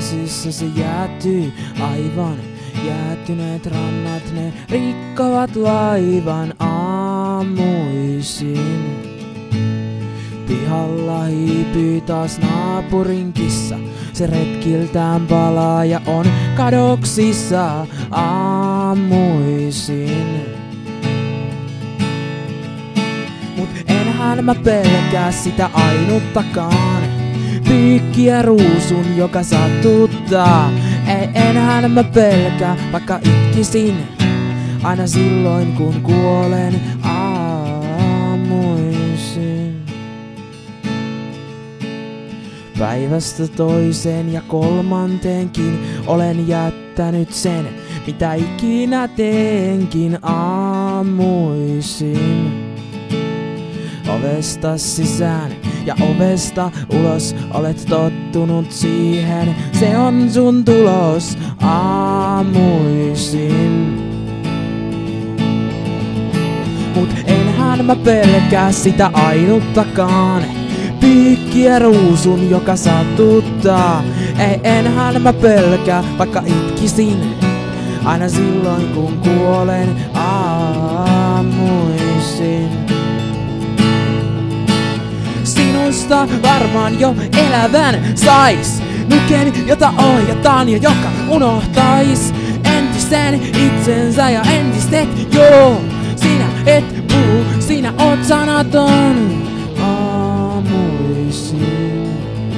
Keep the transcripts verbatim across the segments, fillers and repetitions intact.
Muisissa se jäätyy aivan. Jäätyneet rannat ne rikkovat laivan aamuisin. Pihalla hiipyy taas naapurin kissa. Se retkiltään palaa ja on kadoksissa aamuisin. Mut enhän mä pelkää sitä ainuttakaan. Pyykkiä ruusun, joka satuttaa. Ei enhän mä pelkää, vaikka itkisin. Aina silloin kun kuolen aamuisin. Päivästä toiseen ja kolmanteenkin olen jättänyt sen, mitä ikinä teenkin aamuisin. Ovesta sisään ja ovesta ulos olet tottunut siihen, se on sun tulos aamuisin. Mut enhän mä pelkää sitä ainuttakaan. Pyykkiä ruusun, joka satuttaa. Ei enhän mä pelkää, vaikka itkisin. Aina silloin kun kuolen aamuisin. Sinusta varmaan jo elävän sais. Nuken, jota ohjataan ja joka unohtais entisen itsensä ja entiset joo. Sinä et puhu, sinä oot sanaton aamuisin.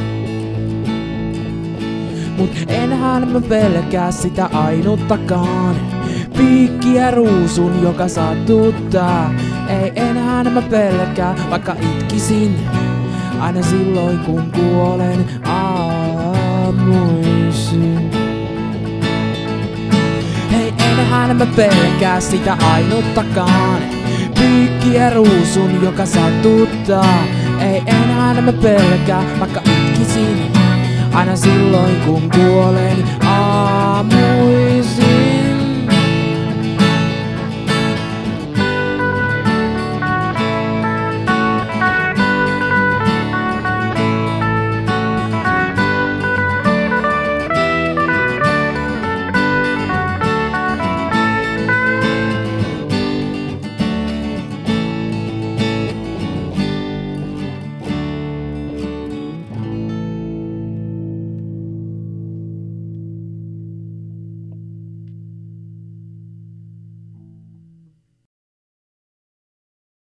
Mut enhän mä pelkää sitä ainuttakaan. Pyykkiä ruusun, joka satuttaa. Ei enhän mä pelkää, vaikka itkisin. Aina silloin kun kuolen aamuisin. Hei, enhän mä pelkää sitä ainuttakaan. Pyykkiä ruusun, joka satuttaa. Ei enhän mä pelkää, vaikka itkisin. Aina silloin kun kuolen aamuisin.